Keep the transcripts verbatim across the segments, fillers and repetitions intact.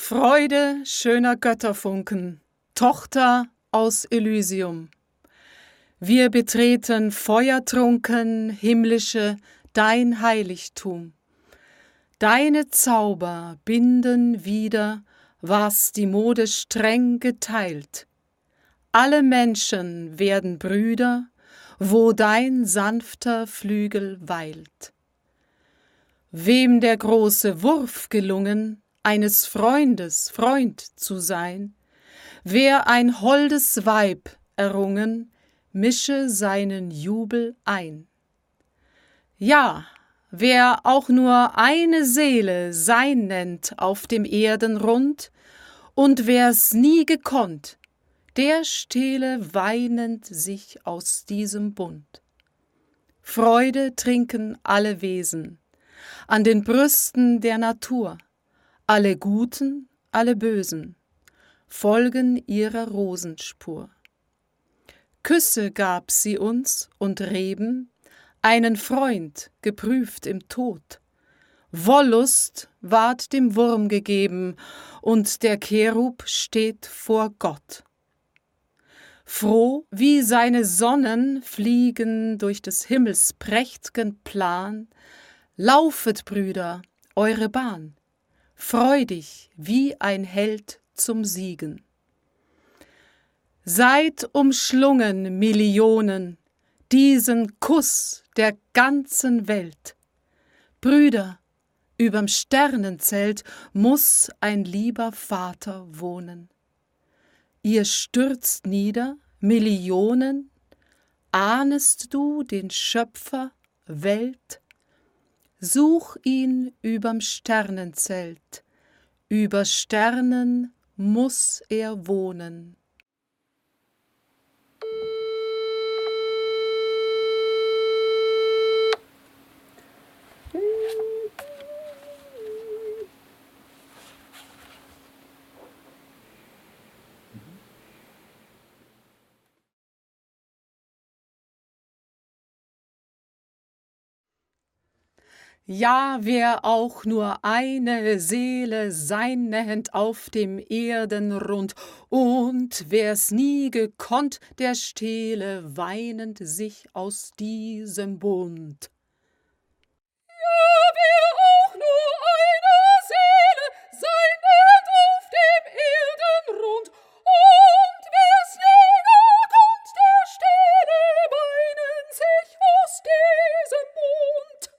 Freude schöner Götterfunken, Tochter aus Elysium. Wir betreten feuertrunken, himmlische, dein Heiligtum. Deine Zauber binden wieder, was die Mode streng geteilt. Alle Menschen werden Brüder, wo dein sanfter Flügel weilt. Wem der große Wurf gelungen, eines Freundes Freund zu sein, wer ein holdes Weib errungen, mische seinen Jubel ein. Ja, wer auch nur eine Seele sein nennt auf dem Erdenrund, und wer's nie gekonnt, der stehle weinend sich aus diesem Bund. Freude trinken alle Wesen, an den Brüsten der Natur, alle Guten, alle Bösen, folgen ihrer Rosenspur. Küsse gab sie uns und Reben, einen Freund, geprüft im Tod. Wollust ward dem Wurm gegeben, und der Cherub steht vor Gott. Froh wie seine Sonnen fliegen durch des Himmels prächt'gen Plan, laufet, Brüder, eure Bahn, freudig wie ein Held zum Siegen. Seid umschlungen, Millionen, diesen Kuss der ganzen Welt. Brüder, überm Sternenzelt muß ein lieber Vater wohnen. Ihr stürzt nieder, Millionen, ahnest du den Schöpfer Welt? Such ihn überm Sternenzelt, über Sternen muß er wohnen. Ja, wer auch nur eine Seele sein nennt auf dem Erdenrund, und wer's nie gekonnt, der stehle weinend sich aus diesem Bund. Ja, wer auch nur eine Seele sein nennt auf dem Erdenrund, und wer's nie gekonnt, der stehle weinend sich aus diesem Bund.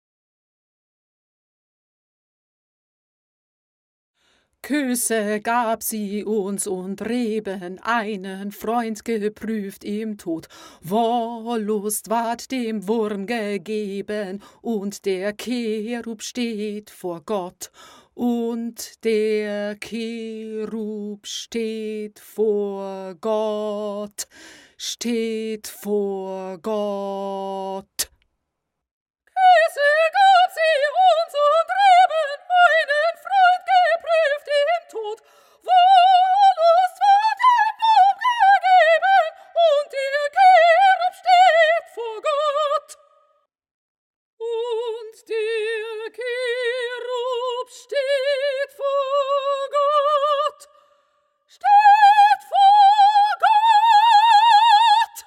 Küsse gab sie uns und Reben, einen Freund geprüft im Tod. Wollust ward dem Wurm gegeben, und der Cherub steht vor Gott. Und der Cherub steht vor Gott, steht vor Gott. Küsse gab sie uns und Reben, einen Freund geprüft im Tod. Wollust ward dem Wurm gegeben, und der Cherub steht vor Gott. Und der Cherub steht vor Gott, steht vor Gott.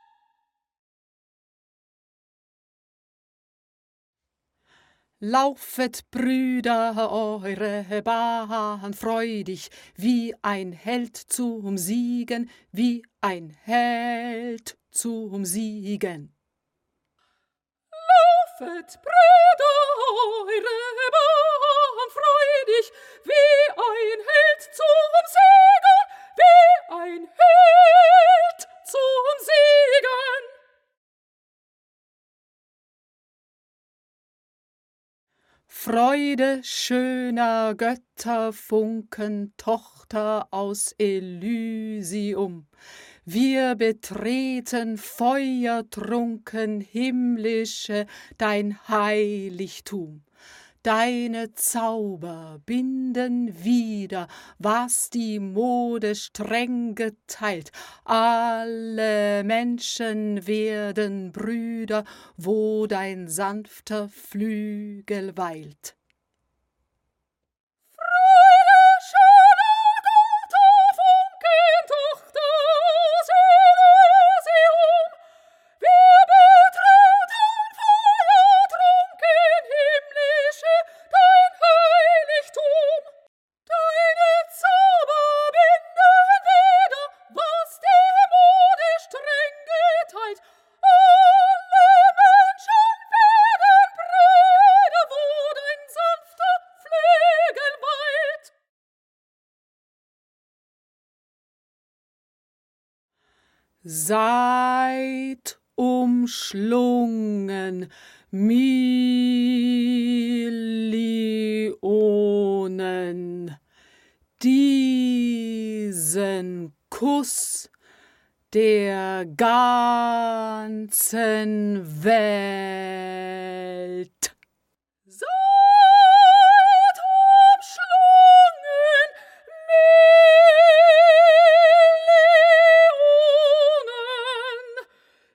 Laufet, Brüder, eure Bahn freudig, wie ein Held zum Siegen, wie ein Held zum Siegen. Laufet, Brüder, eure Bahn freudig, wie ein Held zum Siegen, wie ein Held zum Siegen. Freude schöner Götterfunken, Tochter aus Elysium. Wir betreten feuertrunken, himmlische, dein Heiligtum. Deine Zauber binden wieder, was die Mode streng geteilt. Alle Menschen werden Brüder, wo dein sanfter Flügel weilt. Freude seid umschlungen Millionen, diesen Kuss der ganzen Welt. Seid umschlungen Millionen,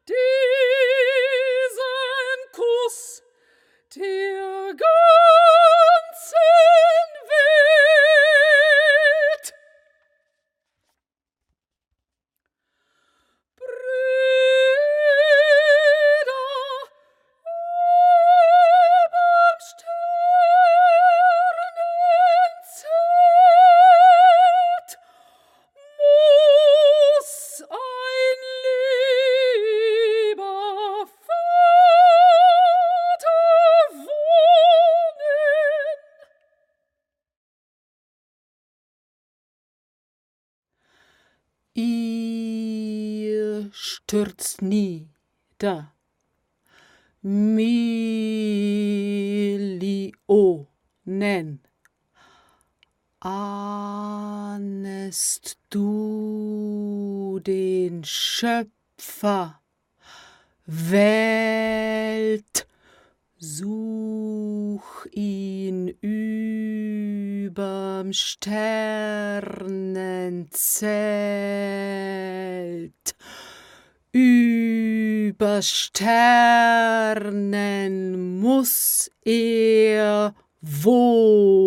diesen Kuss der ganzen Welt. Brüder, überm Sternenzelt muss ein lieber Vater wohnen. Ihr stürzt nieder, Millionen. Ahnest du den Schöpfer, Welt, such ihn überm Sternenzelt. Über Sternen muss er wohnen.